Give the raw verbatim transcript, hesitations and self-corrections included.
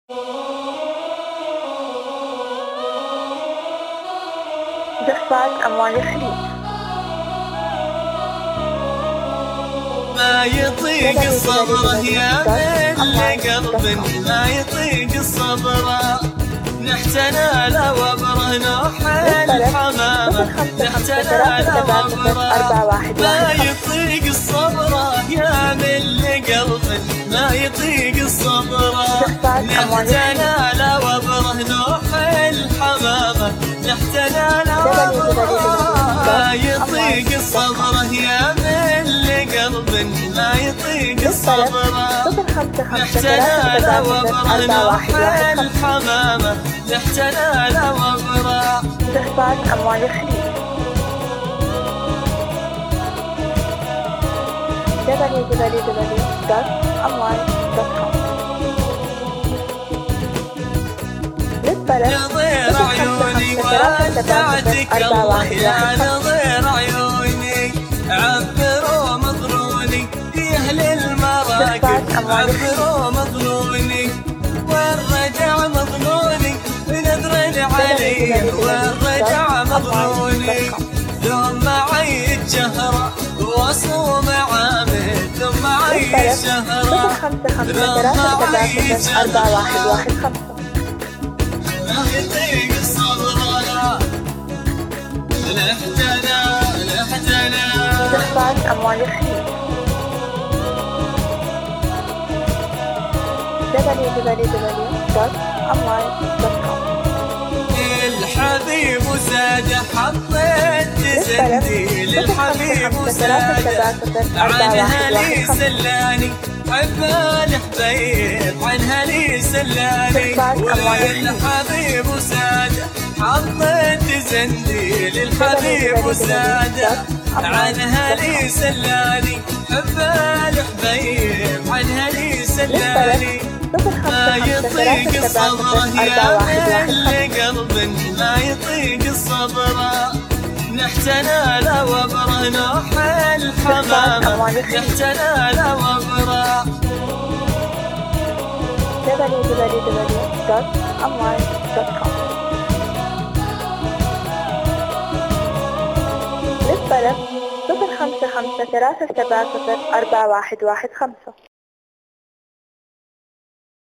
زفاف أموال الخليج. ما يطيق الصبر يا من قلب ما يطيق الصبر، نحتنا لا وبره نوح الحمامة، نحتنا لا وبره ما يطيق الصبر يا من قلب ما يطيق الصبر، نحتنا لا وبره نوح الحمامة، نحتنا لا وبره ما يطيق الصبر يا من قلب ما يطيق الصبر، نحتنا لا وبره نوح الحمامة، نحتنا لا وبره. زفاف أموال الخليج. دبليو دبليو دبليو دوت أموال دوت كوم. نظير عيوني ودعتك الله يا نظير عيوني، عبروا مظنوني يا أهل المراكب، عبروا مظنوني والرجع مظنوني، نذر علي والرجع مظنوني، ثم عيد شهرة وصوم عامد، ثم عيد شهرة ثم عيد شهرة ما يطيق الصبر لحتنا لحتنا. زفاف أموال الخليج. دبليو دبليو دبليو دوت أموال دوت كوم. الحبيب وسادة حطيت زندي للحبيب وسادة، عنها لي سلاني حب الحبيب، عنها لي سلاني والحبيب وسادة حطيت زندي للحبيب وسادة، عنها لي سلاني حب الحبيب، عنها لي سلاني ما يطيق الصبر يا من قلب ما يطيق الصبر، نحتنا لا وبره نوح الحمامة، نحتنا لا وبره. دبليو دبليو دبليو دوت أموال دوت كوم. للطلب صفر خمسة خمسة ثلاثة سبعة صفر أربعة واحد واحد خمسة.